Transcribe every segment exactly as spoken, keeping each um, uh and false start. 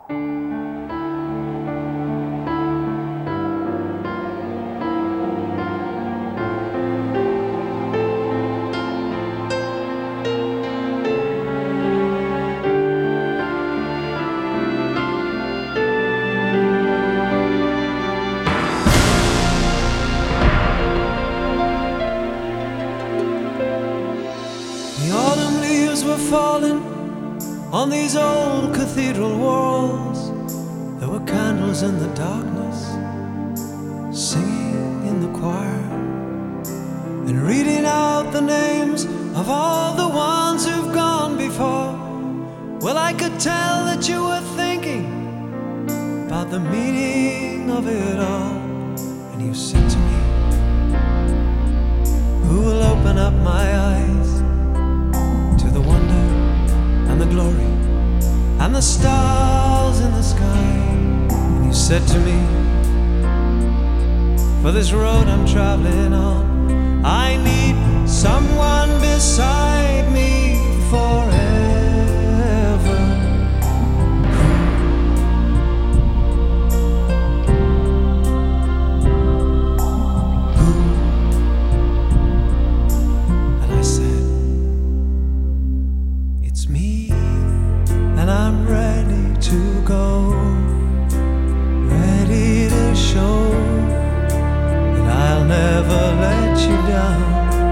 The autumn leaves were falling on these old cathedral walls. There were candles in the darkness, singing in the choir, and reading out the names of all the ones who've gone before. Well, I could tell that you were thinking about the meaning of it all. And you said to me, who will open up my eyes to the wonder and the glory and the stars in the sky? And you said to me, for this road I'm traveling on, I need someone beside me forever. And I'm ready to go, ready to show that I'll never let you down.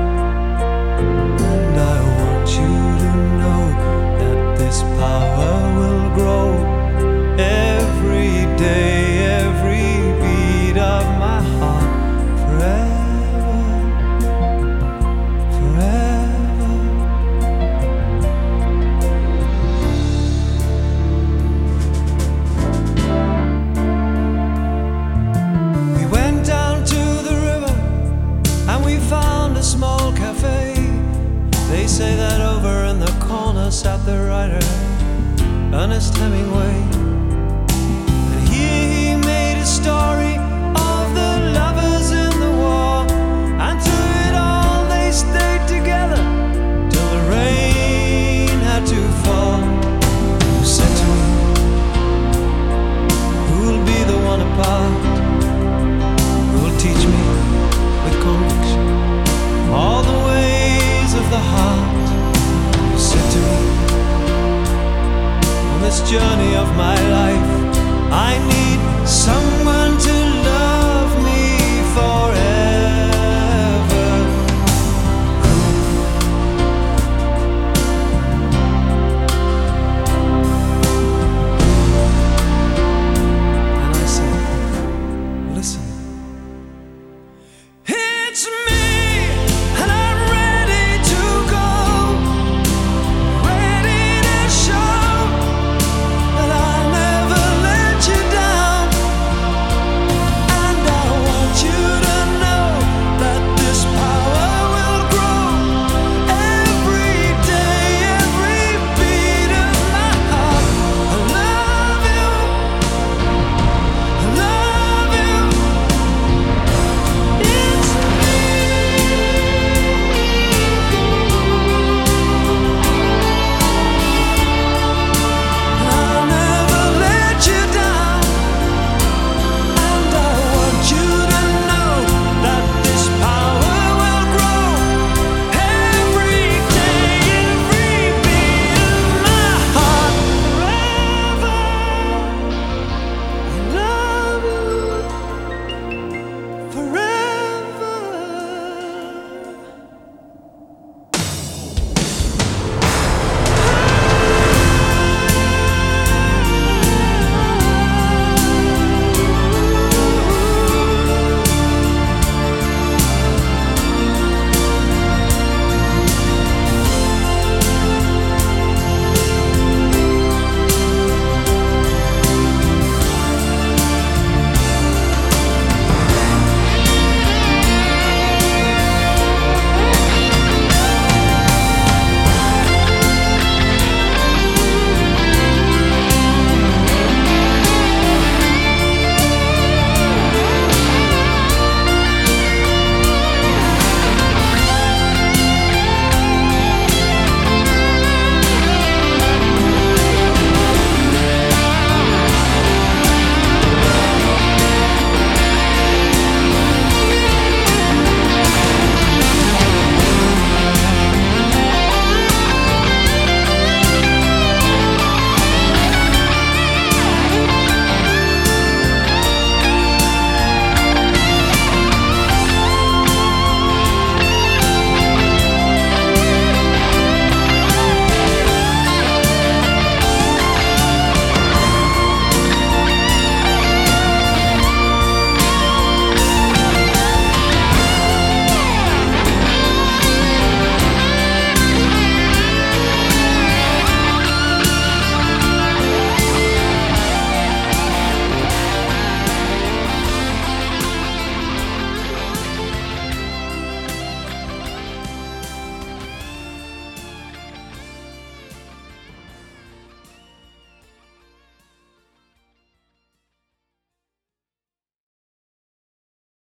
And I want you to know that this power will grow every day, every beat of my heart, forever, forever. A small cafe. They say that over in the corner sat the writer Ernest Hemingway, and here he made a story of the lovers in the war, and through it all they stayed together till the rain had to fall. You said to me, who'll be the one apart, who'll teach me with conviction all the ways of the heart? You said to me, on this journey of my life, I need someone